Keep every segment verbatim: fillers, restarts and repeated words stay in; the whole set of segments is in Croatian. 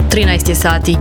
trinaest je sati.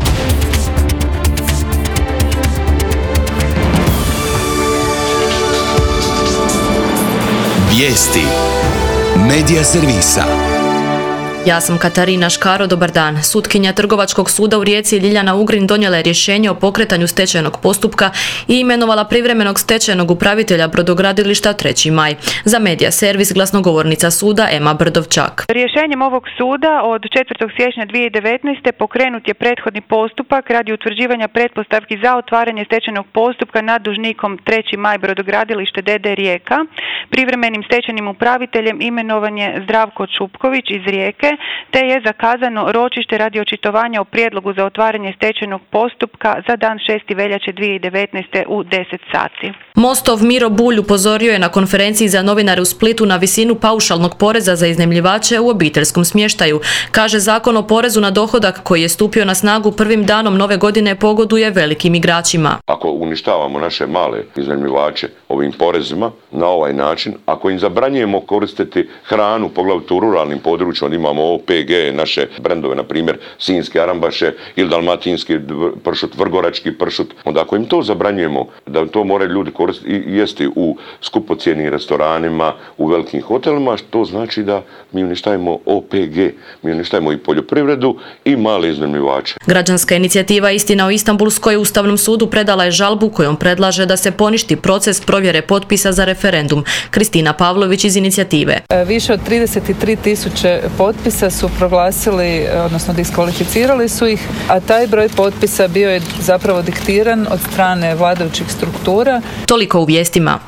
Vijesti Medija servisa. Ja sam Katarina Škaro, dobar dan. Sutkinja Trgovačkog suda u Rijeci Ljiljana Ugrin donijela je rješenje o pokretanju stečajnog postupka i imenovala privremenog stečajnog upravitelja brodogradilišta treći maj. Za Medija servis glasnogovornica suda Ema Brdovčak. Rješenjem ovog suda od četvrtog siječnja dvije tisuće devetnaeste pokrenut je prethodni postupak radi utvrđivanja pretpostavki za otvaranje stečajnog postupka nad dužnikom treći maj brodogradilište d d. Rijeka. Privremenim stečajnim upraviteljem imenovan je Zdravko Čupković iz Rijeke, te je zakazano ročište radi očitovanja o prijedlogu za otvaranje stečajnog postupka za dan šesti veljače dvije tisuće devetnaeste u deset sati. Mostov Miro Bulj upozorio je na konferenciji za novinare u Splitu na visinu paušalnog poreza za iznajmljivače u obiteljskom smještaju. Kaže, Zakon o porezu na dohodak koji je stupio na snagu prvim danom nove godine pogoduje velikim igračima. Ako uništavamo naše male iznajmljivače ovim porezima na ovaj način, ako im zabranjujemo koristiti hranu, poglavito u ruralnim područjima, imamo O P G, naše brendove, na primjer Sinjske arambaše ili dalmatinski pršut, vrgorački pršut, onda ako im to zabranjujemo, da to moraju ljudi koristiti i jesti u skupocjenim restoranima, u velikim hotelima, to znači da mi uništavamo O P G, mi uništavamo i poljoprivredu i male iznajmljivače. Građanska inicijativa Istina o Istanbulskoj Ustavnom sudu predala je žalbu kojom predlaže da se poništi proces provjere potpisa za referendum. Kristina Pavlović iz inicijative. Više od trideset tri tisuće potpisa su proglasili, odnosno diskvalificirali su ih, a taj broj potpisa bio je zapravo diktiran od strane vladajućih struktura. Toliko u vijestima.